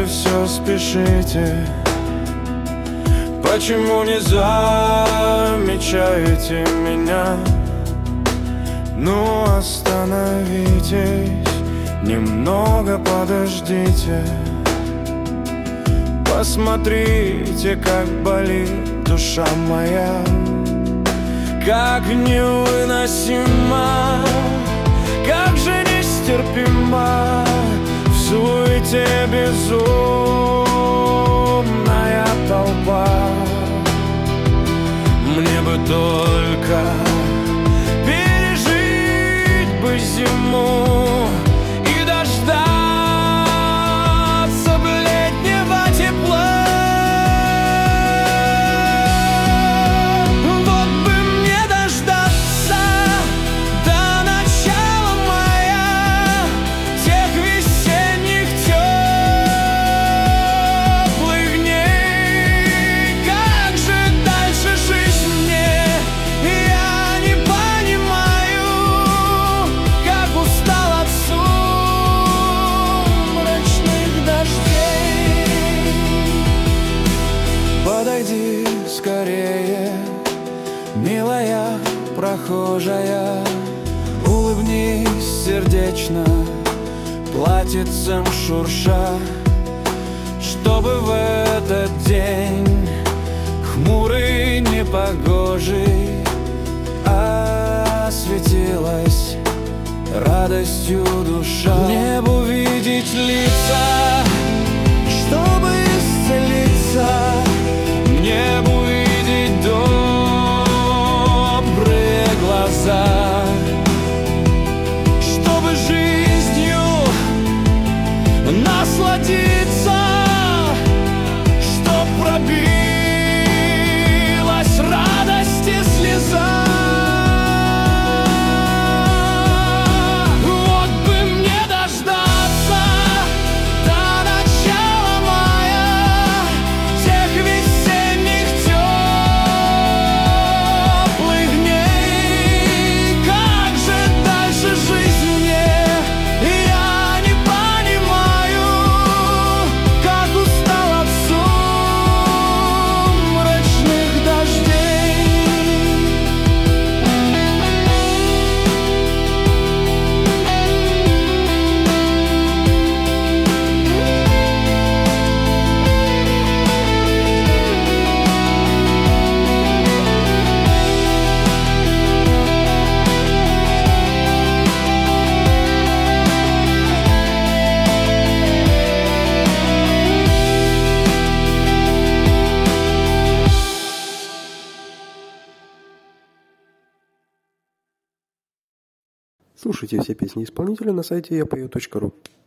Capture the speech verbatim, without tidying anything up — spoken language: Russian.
все спешите? Почему не замечаете меня? Ну остановитесь, немного подождите. Посмотрите, как болит душа моя, как невыносима, как же нестерпима в суете безумная толпа. Мне бы только пережить бы зиму и дождаться бы летнего тепла. Вот бы мне дождаться до начала мая тех весенних теплых дней. Как же дальше жить мне? Я не понимаю, как устал от сумрачных дождей. Подойди скорее, милая прохожая, улыбнись сердечно, платьицем шурша, чтобы в этот день хмурый, непогожий осветилась радостью душа. Небу видеть лица, чтобы исцелиться, небу видеть добрые глаза, чтобы жизнью насладиться, чтоб пробилась радость и слеза. Вот бы мне дождаться до начала мая тех весенних теплых дней. Как же дальше жить мне? Я не понимаю, как устал от сумрачных дождей. Слушайте все песни исполнителя на сайте я пою точка ру.